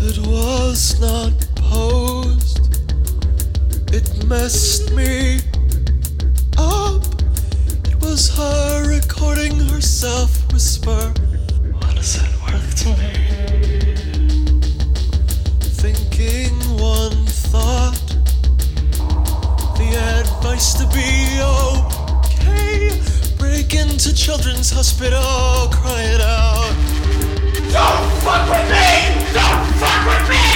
It was not posed. It messed me up. It was her recording herself whisper, "What is it worth to me?" Thinking one thought, the advice to be okay. Break into children's hospital, cry it out. Don't fuck with me! Don't fuck with me!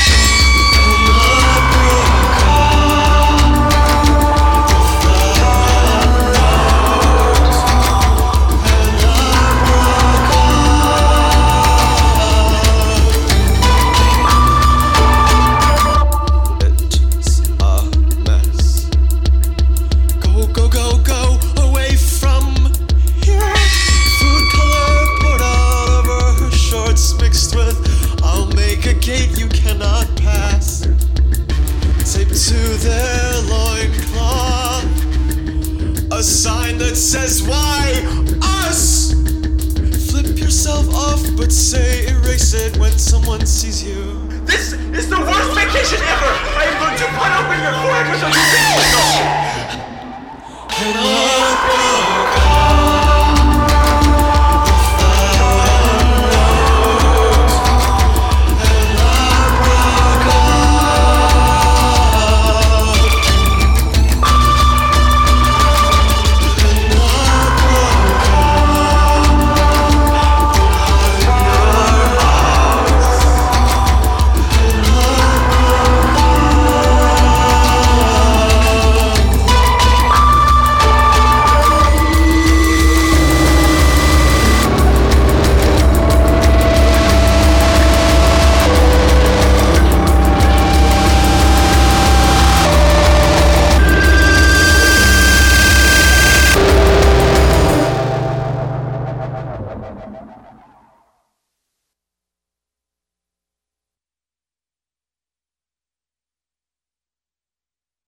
Gate you cannot pass, taped to their loincloth, a sign that says, "Why us?" Flip yourself off, but say erase it when someone sees you. This is the worst vacation ever! I am going to put open your forehead with a